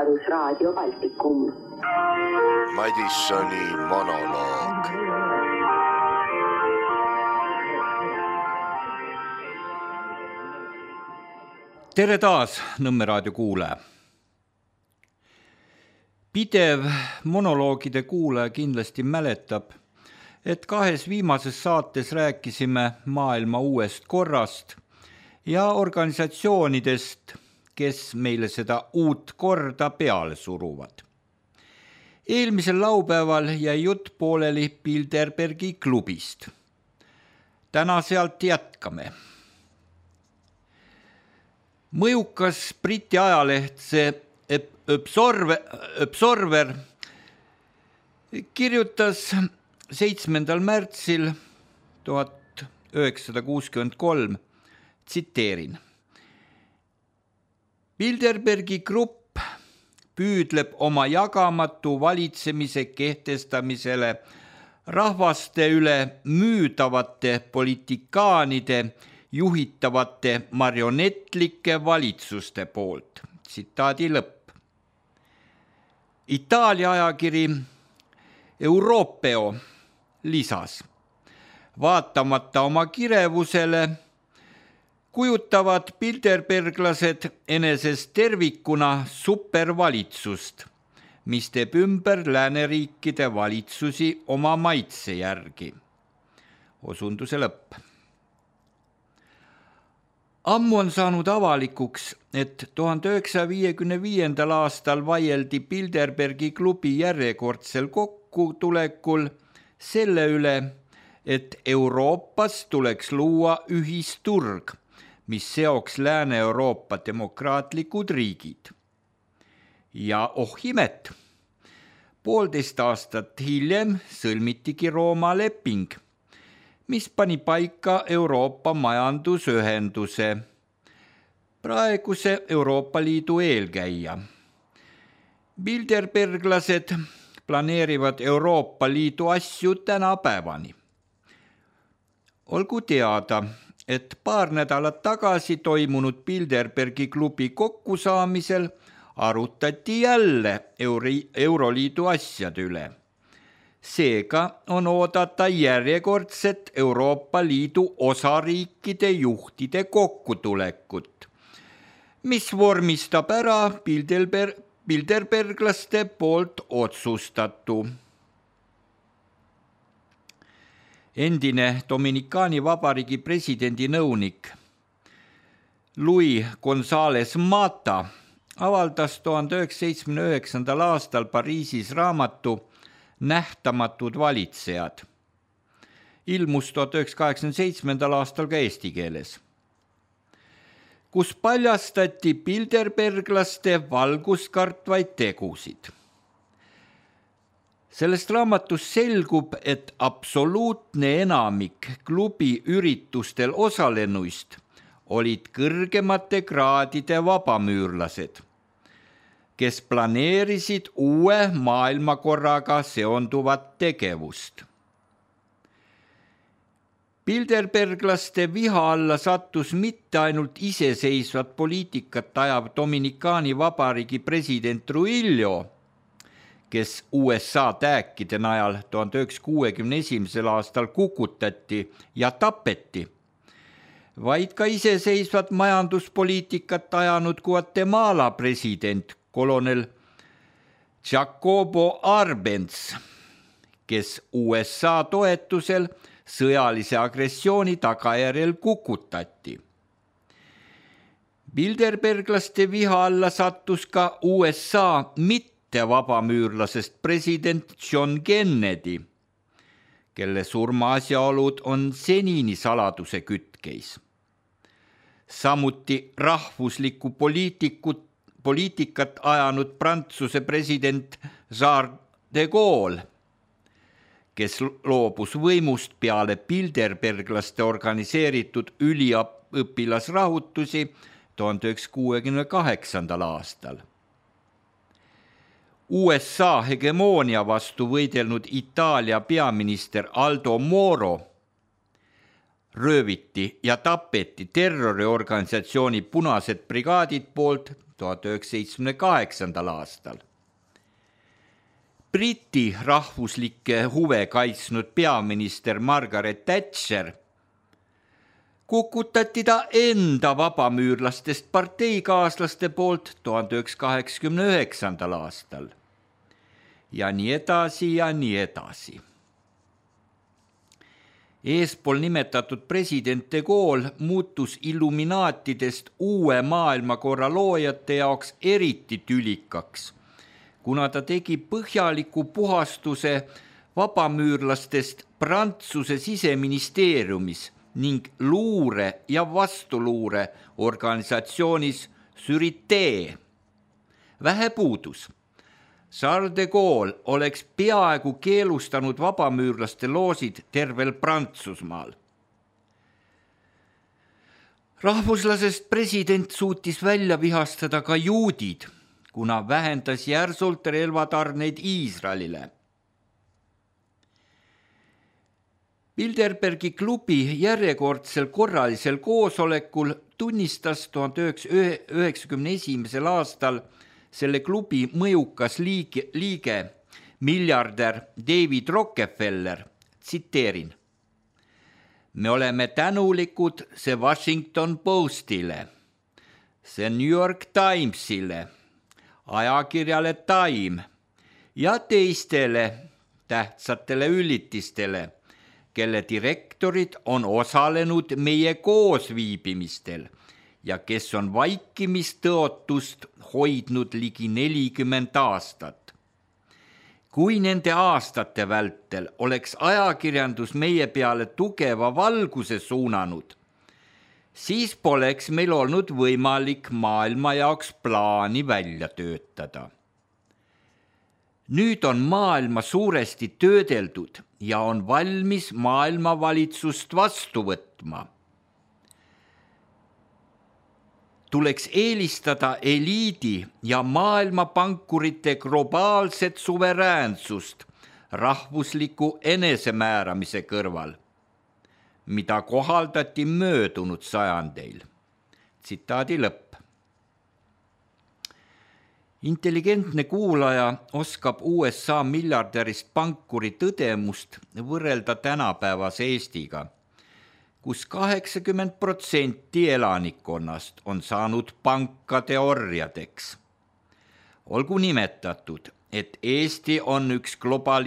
Vabadusraadio Baltikum. Madissoni monoloog. Tere taas, Nõmme raadio kuulaja. Pidev monoloogide kuulaja kindlasti mäletab, et 2 viimases saates rääkisime maailma uuest korrast ja organisatsioonidest, kes meile seda uut korda peale suruvad. Eelmisel laupäeval jäi jutt pooleli Bilderbergi klubist. Täna sealt jätkame. Mõjukas Briti ajaleht see Observer kirjutas 7. märtsil 1963, tsiteerin. Bilderbergi grupp püüdleb oma jagamatu valitsemise kehtestamisele rahvaste üle müüdavate politikaanide juhitavate marionetlike valitsuste poolt. Tsitaadi lõpp. Itaalia ajakiri Europeo lisas. Vaatamata oma kirevusele kujutavad bilderberglased enesest tervikuna supervalitsust, mis teeb ümber lääneriikide valitsusi oma maitse järgi. Osunduse lõpp. Ammu on saanud avalikuks, et 1955. aastal vaieldi Bilderbergi klubi järjekordsel kokkutulekul selle üle, et Euroopas tuleks luua ühisturg, mis seoks Lääne-Euroopa demokraatlikud riigid. Ja imet, 1,5 aastat hiljem sõlmitigi Rooma leping, mis pani paika Euroopa majandusühenduse, praeguse Euroopa Liidu eelkäija. Bilderberglased planeerivad Euroopa Liidu asju tänapäevani. Olgu teada, et paar nädalat tagasi toimunud Bilderbergi klubi kokkusaamisel arutati jälle Euroliidu asjade üle. Seega on oodata järjekordset Euroopa Liidu osariikide juhtide kokkutulekut, mis vormistab ära bilderberglaste poolt otsustatu. Endine Dominikaani Vabariigi presidendi nõunik Luis González Mata avaldas 1979. aastal Pariisis raamatu Nähtamatud valitsejad. Ilmus 1987. aastal ka eesti keeles, kus paljastati bilderberglaste valguskartvaid tegusid. Sellest raamatust selgub, et absoluutne enamik klubi üritustel osalenuist olid kõrgemate kraadide vabamüürlased, kes planeerisid uue maailmakorraga seonduvat tegevust. Bilderberglaste viha alla sattus mitte ainult iseseisvat poliitikat ajav Dominikaani Vabariigi president Trujillo, kes USA tääkide najal 1961. aastal kukutati ja tapeti, vaid ka iseseisvat majanduspoliitikat ajanud Guatemala president kolonel Jacobo Arbenz, kes USA toetusel sõjalise agressiooni tagajärjel kukutati. Bilderberglaste viha alla sattus ka USA mittevabamüürlasest president John Kennedy, kelle surma asjaolud on senini saladuse kütkeis. Samuti rahvuslikku poliitikat ajanud Prantsuse president Charles de Gaulle, kes loobus võimust peale bilderberglaste organiseeritud üliõpilasrahutusi 1968. aastal. USA hegemoonia vastu võidelnud Itaalia peaminister Aldo Moro rööviti ja tapeti terroriorganisatsiooni Punased brigaadid poolt 1978. aastal. Briti rahvuslikke huve kaitsnud peaminister Margaret Thatcher kukutati ta enda vabamüürlastest parteikaaslaste poolt 1989. aastal. Ja nii edasi ja nii edasi. Eespool nimetatud president de Gaulle muutus illuminaatidest uue maailmakorra loojate jaoks eriti tülikaks, kuna ta tegi põhjaliku puhastuse vabamüürlastest Prantsuse siseministeeriumis ning luure ja vastuluure organisatsioonis Sûreté. Vähe puudus. Charles de Gaulle oleks peaaegu keelustanud vabamüürlaste loosid tervel Prantsusmaal. Rahvuslasest president suutis välja vihastada ka juudid, kuna vähendas järsult relvatarneid Iisraelile. Bilderbergi klubi järjekordsel korralisel koosolekul tunnistas 1991. aastal selle klubi mõjukas liige, miljardär David Rockefeller, tsiteerin: me oleme tänulikud see Washington Postile, see New York Timesile, ajakirjale Time ja teistele tähtsatele üllitistele, kelle direktorid on osalenud meie koosviibimistel ja kes on vaikimistõotust hoidnud ligi 40 aastat. Kui nende aastate vältel oleks ajakirjandus meie peale tugeva valguse suunanud, siis poleks meil olnud võimalik maailma jaoks plaani välja töötada. Nüüd on maailma suuresti töödeldud ja on valmis maailmavalitsust vastu võtma. Tuleks eelistada eliidi ja maailmapankurite globaalset suveräänsust rahvusliku enesemääramise kõrval, mida kohaldati möödunud sajandeil. Tsitaadi lõpp. Intelligentne kuulaja oskab USA miljardärist pankuri tõdemust võrrelda tänapäevase Eestiga, kus 80% elanikkonnast on saanud pankade orjadeks. Olgu nimetatud, et Eesti on üks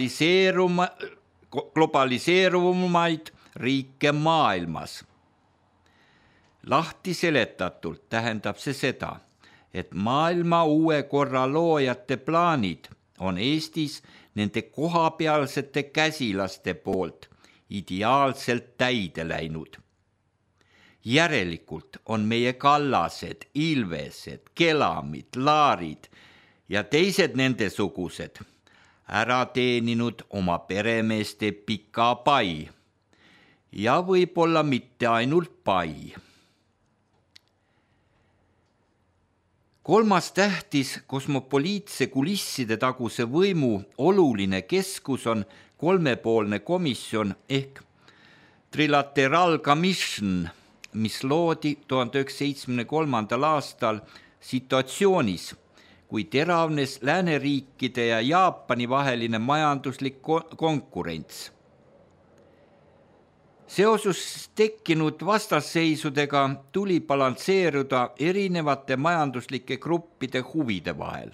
globaliseerumaid riike maailmas. Lahti seletatult tähendab see seda, et maailma uue korra loojate plaanid on Eestis nende kohapealsete käsilaste poolt ideaalselt täide läinud. Järelikult on meie Kallased, Ilvesed, Kelamid, Laarid ja teised nendesugused ära teeninud oma peremeeste pika pai ja võib-olla mitte ainult pai. Kolmas tähtis kosmopoliitse kulisside taguse võimu oluline keskus on kolmepoolne komisjon ehk Trilateral Commission, mis loodi 1973. aastal situatsioonis, kui teravnes lääneriikide ja Jaapani vaheline majanduslik konkurents. Seoses tekkinud vastasseisudega tuli balansseeruda erinevate majanduslike gruppide huvide vahel.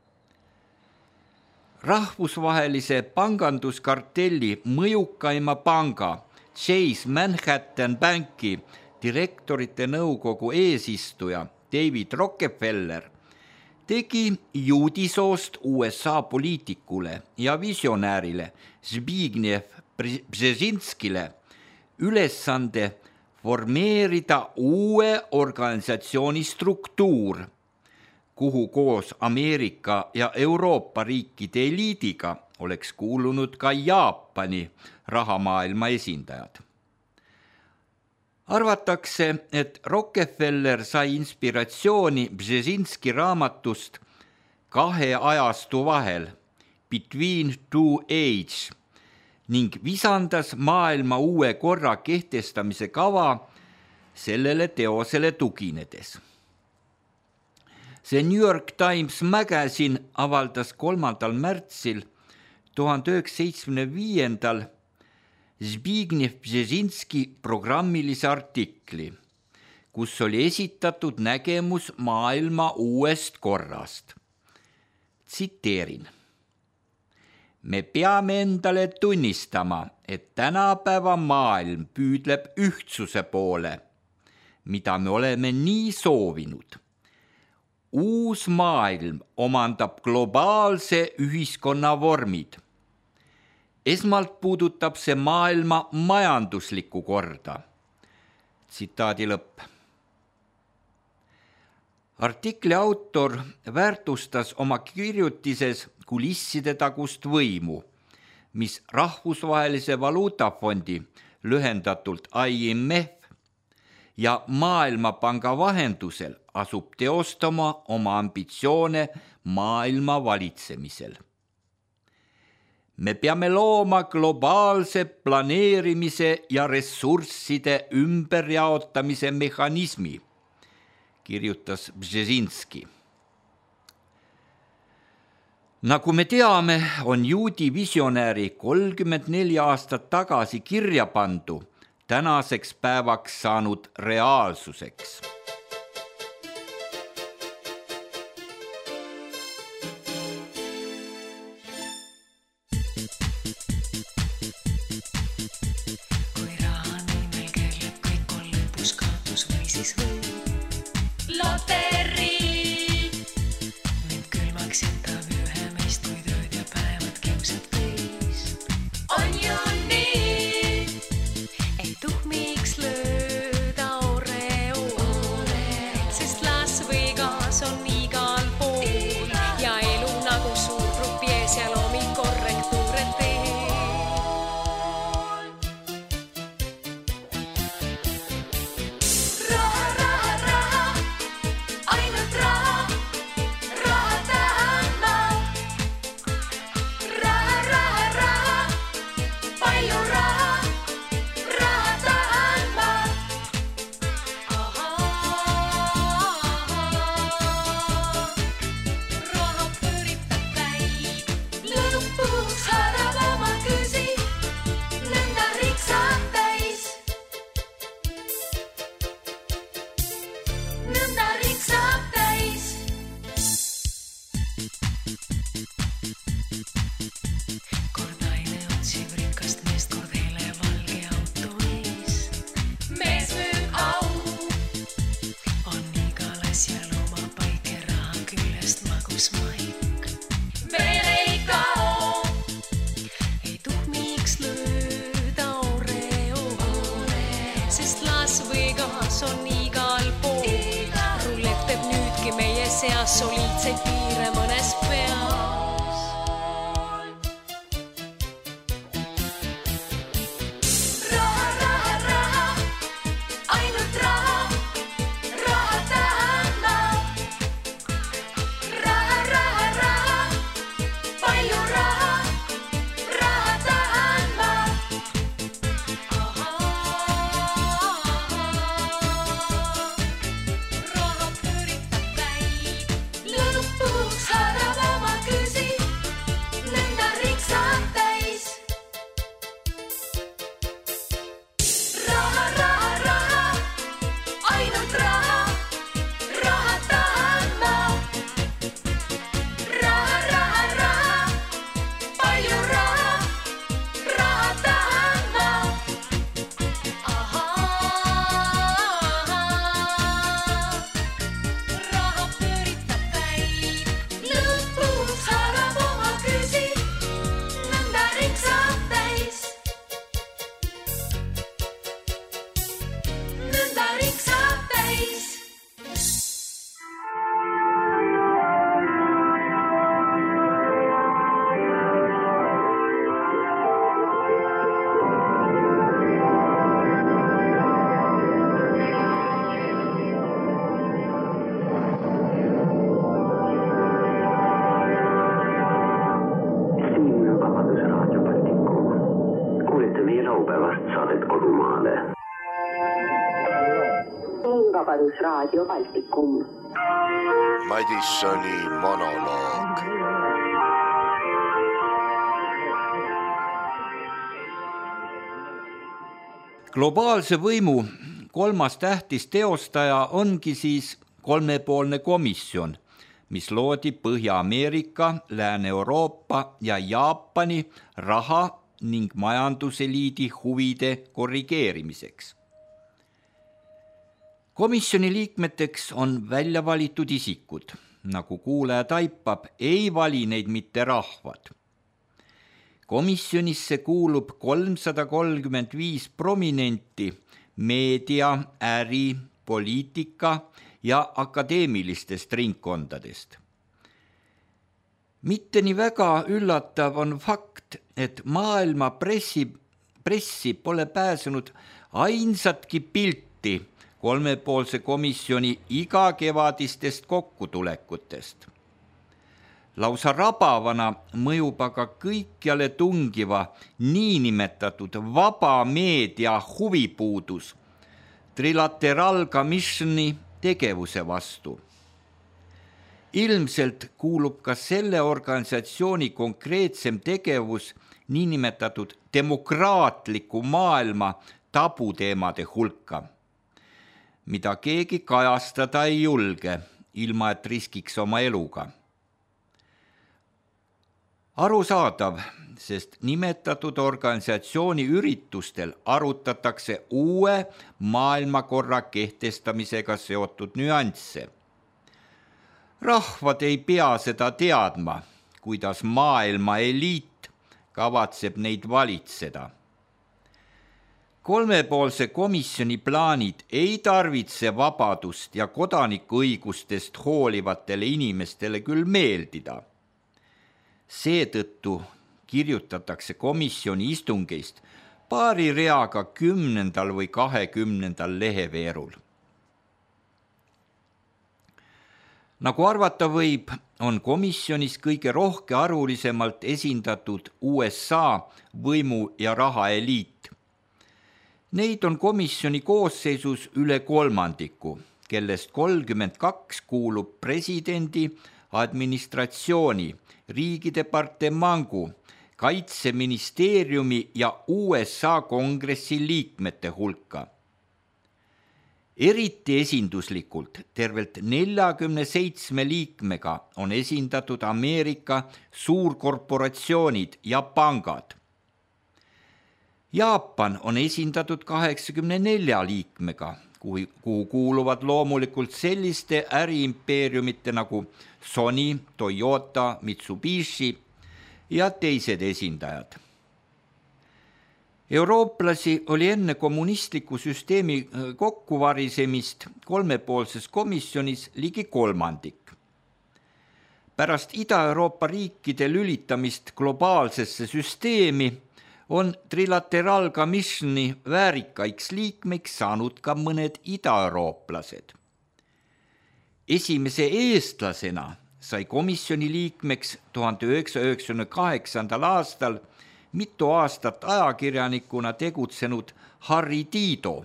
Rahvusvahelise panganduskartelli mõjukaima panga Chase Manhattan Banki direktorite nõukogu eesistuja David Rockefeller tegi juudisoost USA poliitikule ja visionäärile Zbigniew Brzezinskile ülesande formeerida uue organisatsiooni struktuur, kuhu koos Ameerika ja Euroopa riikide eliidiga oleks kuulunud ka Jaapani rahamaailma esindajad. Arvatakse, et Rockefeller sai inspiratsiooni Brzezinski raamatust Kahe ajastu vahel, Between Two Age, ning visandas maailma uue korra kehtestamise kava sellele teosele tuginedes. See New York Times Magazine avaldas 3. märtsil 1975. Zbigniew Bžežinski programmilise artikli, kus oli esitatud nägemus maailma uuest korrast. Tsiteerin. Me peame endale tunnistama, et tänapäeva maailm püüdleb ühtsuse poole, mida me oleme nii soovinud. Uus maailm omandab globaalse ühiskonna vormid. Esmalt puudutab see maailma majanduslikku korda. Tsitaadi lõpp. Artikli autor väärtustas oma kirjutises kulisside tagust võimu, mis Rahvusvahelise Valuutafondi, lühendatult IMF, ja Maailmapanga vahendusel asub teostama oma ambitsioone maailma valitsemisel. Me peame looma globaalse planeerimise ja ressursside ümberjaotamise mehhanismi, kirjutas Bžežinski. Nagu me teame, on juudi visionääri 34 aastat tagasi kirja pandu tänaseks päevaks saanud reaalsuseks. Seas soliidseid piire mõnes peas. Raha, raha, raha, ainult raha, raha tahan ma. Raha, raha, raha, palju raha, raha tahan ma. Raha püritab käib. Lõpuks harab oma laupäevast saadet Kodumaale. Vabadusraadio Baltikum. Madissoni monoloog. Globaalse võimu kolmas tähtis teostaja ongi siis kolmepoolne komisjon, mis loodi Põhja-Ameerika, Lääne-Euroopa ja Jaapani raha- ning majanduseliidi huvide korrigeerimiseks. Komisjoni liikmeteks on välja valitud isikud, nagu kuulaja taipab, ei vali neid mitte rahvad. Komisjonisse kuulub 335 prominenti meedia, äri, poliitika ja akadeemilistest ringkondadest. Mitte nii väga üllatav on fakt, et maailma pressi pole pääsenud ainsatki pilti kolmepoolse komisjoni igakevadistest kokkutulekutest. Lausa rabavana mõjub aga kõikjale tungiva niinimetatud vaba meedia huvipuudus Trilateral Commissioni tegevuse vastu. Ilmselt kuulub ka selle organisatsiooni konkreetsem tegevus niinimetatud demokraatliku maailma tabuteemade hulka, mida keegi kajastada ei julge, ilma et riskiks oma eluga. Arusaadav, sest nimetatud organisatsiooni üritustel arutatakse uue maailmakorra kehtestamisega seotud nüansse. Rahvad ei pea seda teadma, kuidas maailma eliit kavatseb neid valitseda. Kolmepoolse komisjoni plaanid ei tarvitse vabadust ja kodanikuõigustest hoolivatele inimestele küll meeldida. Seetõttu kirjutatakse komisjoni istungeist paari reaga 10. või 20. leheveerul. Nagu arvata võib, on komisjonis kõige rohke arulisemalt esindatud USA võimu- ja rahaeliit. Neid on komisjoni koosseisus üle kolmandiku, kellest 32 kuulub presidendi, administratsiooni, riigidepartemangu, kaitseministeeriumi ja USA kongressi liikmete hulka. Eriti esinduslikult tervelt 47 liikmega on esindatud Ameerika suurkorporatsioonid ja pangad. Jaapan on esindatud 84 liikmega, kuhu kuuluvad loomulikult selliste äriimpeeriumite nagu Sony, Toyota, Mitsubishi ja teised esindajad. Eurooplasi oli enne kommunistliku süsteemi kokkuvarisemist kolmepoolses komisjonis ligi kolmandik. Pärast Ida-Euroopa riikide lülitamist globaalsesse süsteemi on Trilateral Commissioni väärikaiks liikmeks saanud ka mõned idaeurooplased. Esimese eestlasena sai komisjoni liikmeks 1998. aastal mitu aastat ajakirjanikuna tegutsenud Harri Tiido.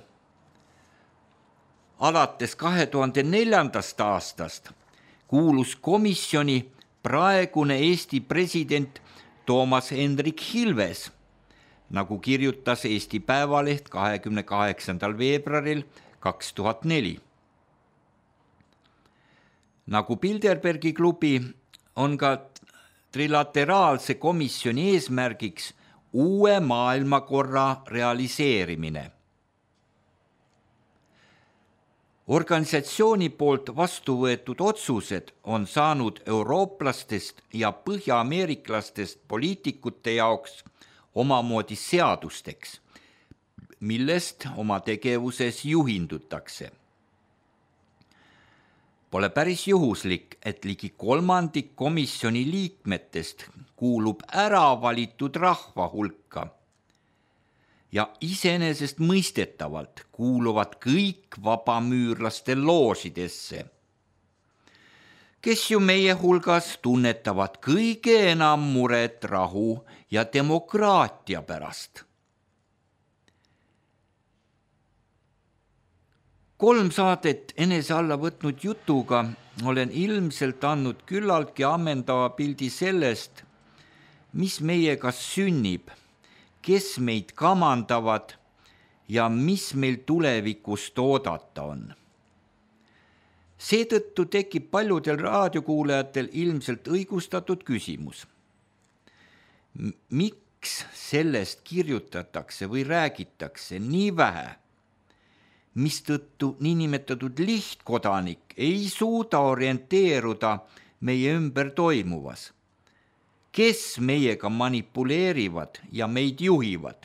Alates 2004. aastast kuulus komisjoni praegune Eesti president Toomas Hendrik Ilves, nagu kirjutas Eesti Päevaleht 28. veebruaril 2004. Nagu Bilderbergi klubi on ka trilateraalse komisjoni eesmärgiks uue maailmakorra realiseerimine. Organisatsiooni poolt vastu võetud otsused on saanud eurooplastest ja põhja-ameeriklastest poliitikute jaoks omamoodi seadusteks, millest oma tegevuses juhindutakse. Pole päris juhuslik, et ligi kolmandik komisjoni liikmetest kuulub äravalitud rahva hulka ja iseenesest mõistetavalt kuuluvad kõik vabamüürlaste loožidesse, kes ju meie hulgas tunnetavad kõige enam muret rahu ja demokraatia pärast. 3 saadet enese alla võtnud jutuga olen ilmselt andnud küllaltki ammendava pildi sellest, mis meiega sünnib, kes meid kamandavad ja mis meil tulevikust oodata on. Seetõttu tekib paljudel raadiokuulajatel ilmselt õigustatud küsimus. Miks sellest kirjutatakse või räägitakse nii vähe, mistõttu niinimetatud lihtkodanik ei suuda orienteeruda meie ümber toimuvas? Kes meiega manipuleerivad ja meid juhivad?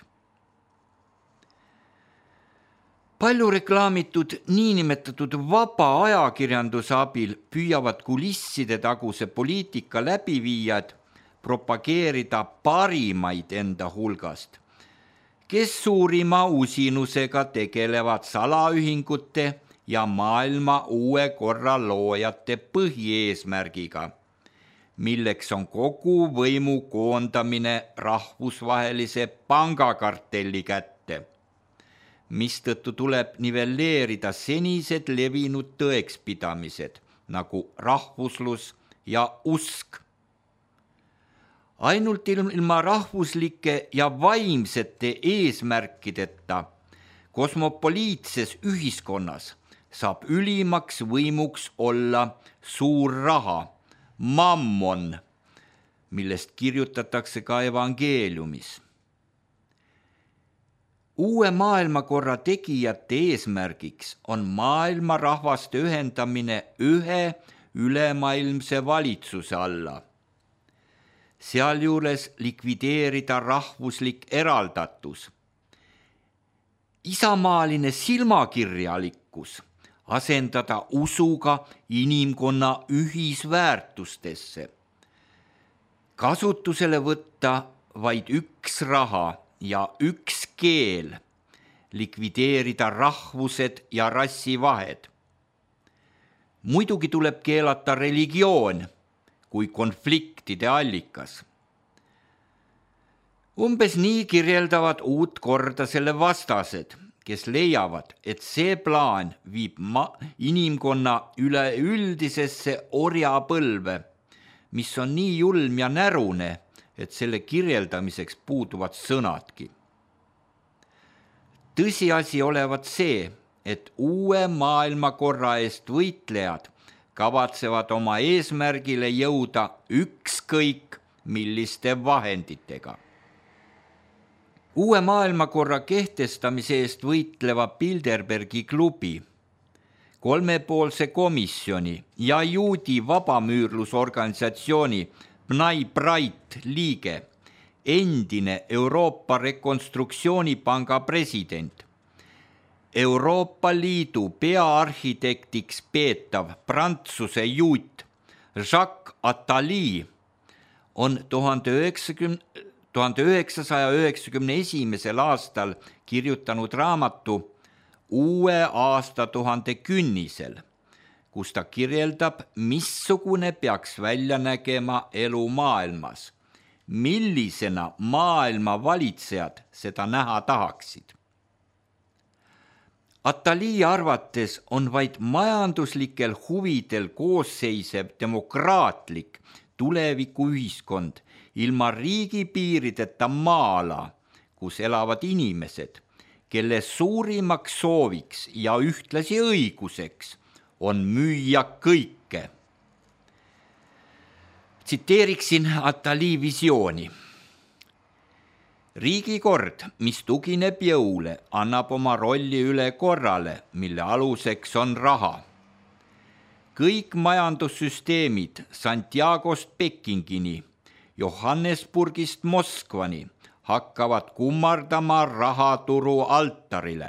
Palju reklaamitud niinimetatud vaba ajakirjanduse abil püüavad kulisside taguse poliitika läbiviijad propageerida parimaid enda hulgast, kes suurima usinusega tegelevad salaühingute ja maailma uue korra loojate põhieesmärgiga, milleks on kogu võimu koondamine rahvusvahelise pangakartelli kätte, mistõttu tuleb nivelleerida senised levinud tõekspidamised nagu rahvuslus ja usk. Ainult ilma rahvuslike ja vaimsete eesmärkideta kosmopoliitses ühiskonnas saab ülimaks võimuks olla suur raha, mammon, millest kirjutatakse ka evangeeliumis. Uue maailmakorra tegijate eesmärgiks on maailma rahvaste ühendamine ühe ülemaailmse valitsuse alla. Sealjuures likvideerida rahvuslik eraldatus. Isamaaline silmakirjalikkus asendada usuga inimkonna ühisväärtustesse. Kasutusele võtta vaid üks raha ja üks keel, likvideerida rahvused ja rassivahed. Muidugi tuleb keelata religioon kui konfliktide allikas. Umbes nii kirjeldavad uut korda selle vastased, kes leiavad, et see plaan viib inimkonna üleüldisesse orjapõlve, mis on nii julm ja närune, et selle kirjeldamiseks puuduvad sõnadki. Tõsiasi olevat see, et uue maailmakorra eest võitlejad kavatsevad oma eesmärgile jõuda ükskõik milliste vahenditega. Uue maailmakorra kehtestamise eest võitleva Bilderbergi klubi, 3-poolse komisjoni ja juudi vabamüürlusorganisatsiooni Bnai Brait liige, endine Euroopa Rekonstruktsioonipanga president, Euroopa Liidu peaarhitektiks peetav Prantsuse juut Jacques Attali on 1991. aastal kirjutanud raamatu Uue aastatuhande künnisel, kus ta kirjeldab, missugune peaks välja nägema elu maailmas, millisena maailma valitsejad seda näha tahaksid. Attali arvates on vaid majanduslikel huvidel koosseisev demokraatlik tulevikuühiskond ilma riigipiirideta maala, kus elavad inimesed, kelle suurimaks sooviks ja ühtlasi õiguseks on müüa kõike. Tsiteeriksin Attali visiooni. Riigikord, mis tugineb jõule, annab oma rolli üle korrale, mille aluseks on raha. Kõik majandussüsteemid Santiagost Pekingini, Johannesburgist Moskvani hakkavad kummardama rahaturu altarile.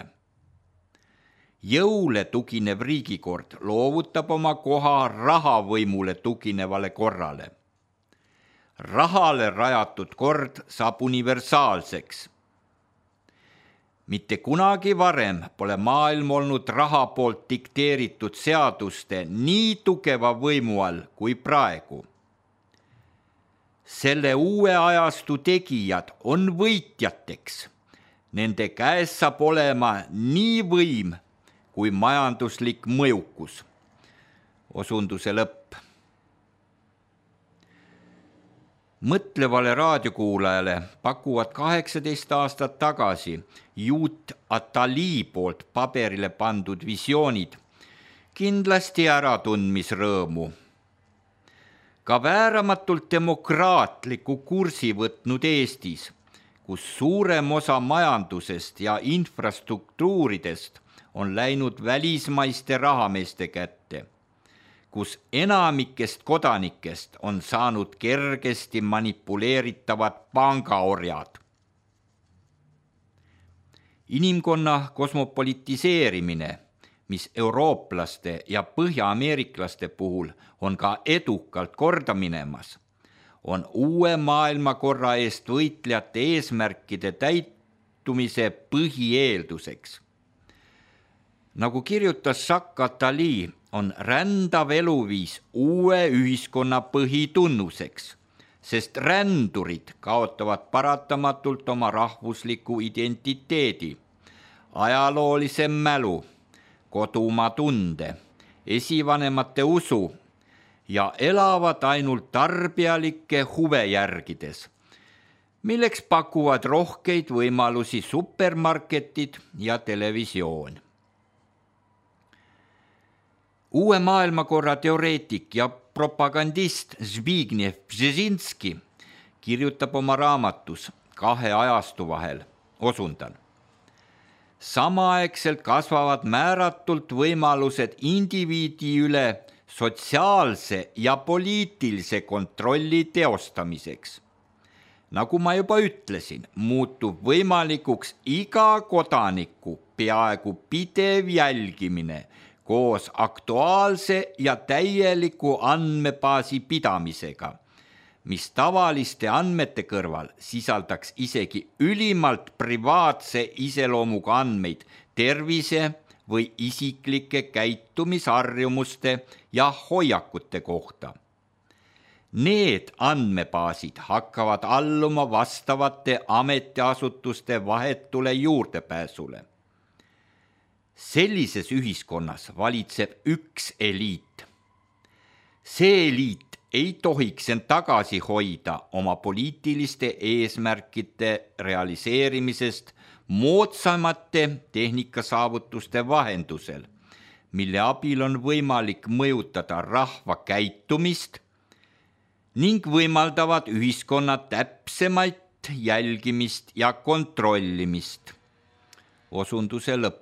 Jõule tuginev riigikord loovutab oma koha rahavõimule tuginevale korrale. Rahale rajatud kord saab universaalseks. Mitte kunagi varem pole maailm olnud raha poolt dikteeritud seaduste nii tugeva võimu all kui praegu. Selle uue ajastu tegijad on võitjateks. Nende käes saab olema nii võim kui majanduslik mõjukus. Osunduse lõpp. Mõtlevale raadiokuulajale pakuvad 18 aastat tagasi Juut Atali poolt paberile pandud visioonid kindlasti äratundmisrõõmu. Ka vääramatult demokraatliku kursi võtnud Eestis, kus suurem osa majandusest ja infrastruktuuridest on läinud välismaiste rahameeste kätte, kus enamikest kodanikest on saanud kergesti manipuleeritavad pangaorjad. Inimkonna kosmopolitiseerimine, mis eurooplaste ja põhja-ameeriklaste puhul on ka edukalt korda minemas, on uue maailmakorra eest võitlejate eesmärkide täitumise põhieelduseks. Nagu kirjutas Jacques Attali, on rändav eluviis uue ühiskonna põhitunnuseks, sest rändurid kaotavad paratamatult oma rahvusliku identiteedi, ajaloolise mälu, kodumaa tunde, esivanemate usu ja elavad ainult tarbijalikke huve järgides, milleks pakuvad rohkeid võimalusi supermarketid ja televisioon. Uue maailmakorra teoreetik ja propagandist Zbigniew Bžežinski kirjutab oma raamatus 2 ajastu vahel, osundan. Samaaegselt kasvavad määratult võimalused indiviidi üle sotsiaalse ja poliitilise kontrolli teostamiseks. Nagu ma juba ütlesin, muutub võimalikuks iga kodaniku peaaegu pidev jälgimine koos aktuaalse ja täieliku andmebaasi pidamisega, mis tavaliste andmete kõrval sisaldaks isegi ülimalt privaatse iseloomuga andmeid tervise või isiklike käitumisharjumuste ja hoiakute kohta. Need andmebaasid hakkavad alluma vastavate ametiasutuste vahetule juurdepääsule. Sellises ühiskonnas valitseb üks eliit. See eliit ei tohiks end tagasi hoida oma poliitiliste eesmärkide realiseerimisest moodsamate tehnikasaavutuste vahendusel, mille abil on võimalik mõjutada rahva käitumist ning võimaldavad ühiskonna täpsemaid jälgimist ja kontrollimist. Osunduse lõpp.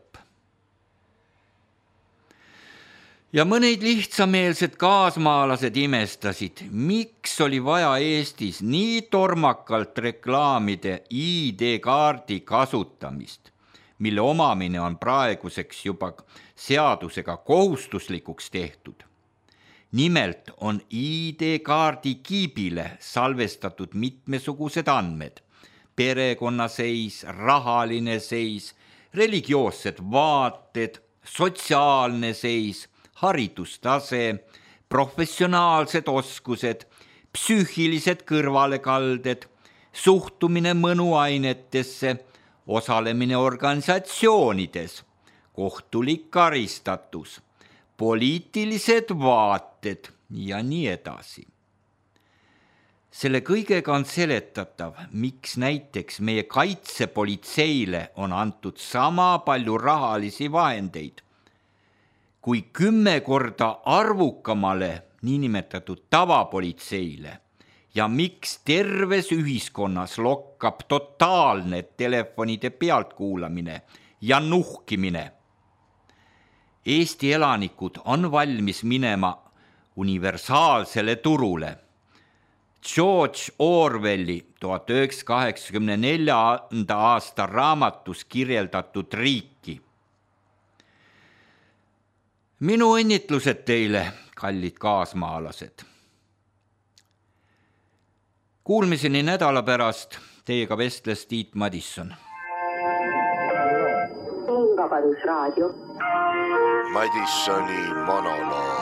Ja mõneid lihtsameelsed kaasmaalased imestasid, miks oli vaja Eestis nii tormakalt reklaamide ID-kaardi kasutamist, mille omamine on praeguseks juba seadusega kohustuslikuks tehtud. Nimelt on ID-kaardi kiibile salvestatud mitmesugused andmed, perekonnaseis, rahaline seis, religioossed vaated, sotsiaalne seis, haridustase, professionaalsed oskused, psüühilised kõrvalekalded, suhtumine mõnuainetesse, osalemine organisatsioonides, kohtulik karistatus, poliitilised vaated ja nii edasi. Selle kõigega on seletatav, miks näiteks meie kaitsepolitseile on antud sama palju rahalisi vahendeid, kui 10 korda arvukamale niinimetatud tavapolitseile ja miks terves ühiskonnas lokkab totaalne telefonide pealtkuulamine ja nuhkimine. Eesti elanikud on valmis minema universaalsele turule. George Orwelli 1984. aasta raamatus kirjeldatud riiki. Minu õnnitlused teile, kallid kaasmaalased. Kuulmiseni nädala pärast teiega vestles Tiit Madisson. Vabadusraadio. Madissoni monoloog.